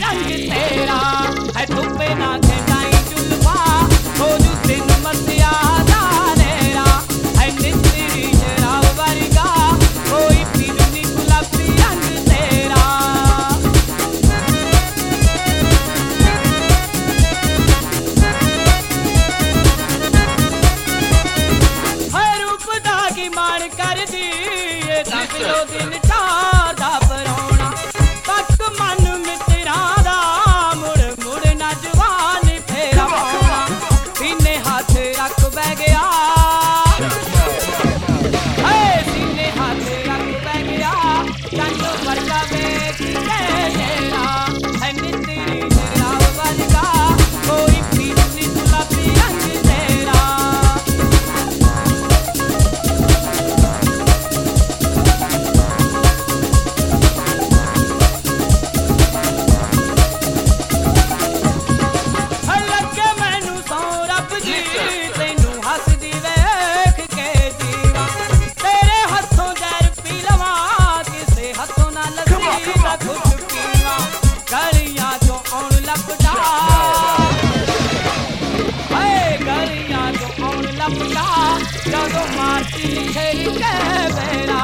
रंग तेरा है धुप्पे ना खेटाई जुल्फा हो जू दिन मसिया दानेरा है नित्ती शराब वर्गा कोई पीरुनी गुलाबी रंग तेरा है रूप दागी मान कर दी ये दो दिन चार दा परोना तक मन मित्रा दा मुड़ मुड़ ना जवान फेरा पाउना सीने हाथ रख बह गया सीने हाथ रख बह गया चंद वर्गा वेख के तेरा है नित्ती शराब वर्गा कोई पीरुनी गुलाबी रंग तेरा लगे मैनू सौ रब जी तैनू हसदी वेख के जीवा तेरे हथों जहर पी लवा किसे हथों ना लस्सी दा कुछ पीवा गलियां चों आउण लपटा गलियां चों आउण लपटा जदों मारती खेल के बेरा